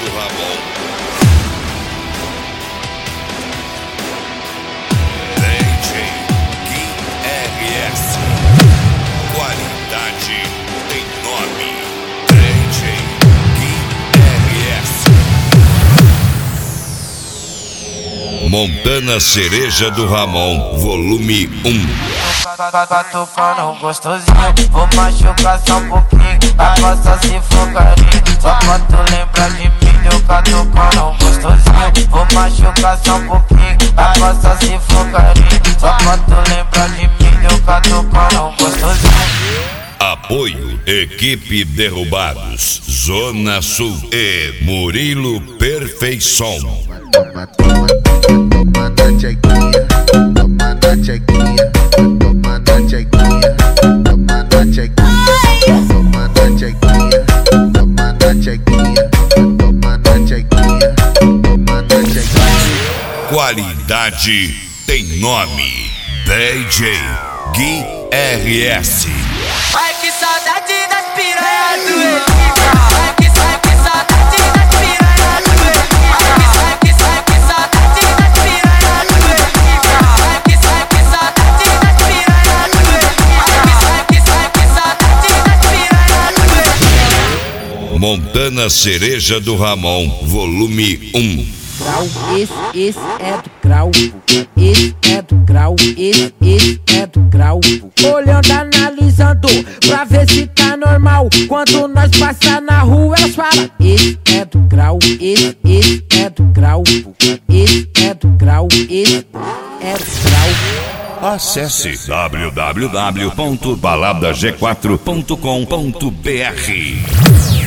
Ramon. RS. Qualidade tem nome. DJ RS. Montana Cereja do Ramon, volume 1. Tá tocando gostosinho, vou machucar só um pouquinho. A faça se for carinho, só pra tu lembrar de mim. Eu tá tocando gostosinho, vou machucar só um pouquinho. A faça se for carinho, só pra tu lembrar de mim. Eu tá tocando gostosinho. Apoio Equipe Derrubados, Zona Sul e Murilo Perfeição. Toma na chequinha, toma na chequinha, toma na chequinha, toma na chequinha, toma na chequinha, toma na chequinha, toma na chequinha, toma na chequinha. Qualidade tem nome. DJ Gui RS. Ai que saudade das piranhas do Elipa. Ai que saudade das piranhas do Elipa. Ai que saudade das piranhas do Elipa. Ai que saudade das piranhas do Elipa. Ai que saudade das piranhas do Elipa. Montana Cereja do Ramon, volume 1. Esse é do grau, esse é do grau, esse é do grau. Olhando, analisando, pra ver se tá normal. Quando nós passar na rua, elas falam: esse é do grau, esse é do grau, esse é do grau, esse é do grau. Acesse www.baladag4.com.br.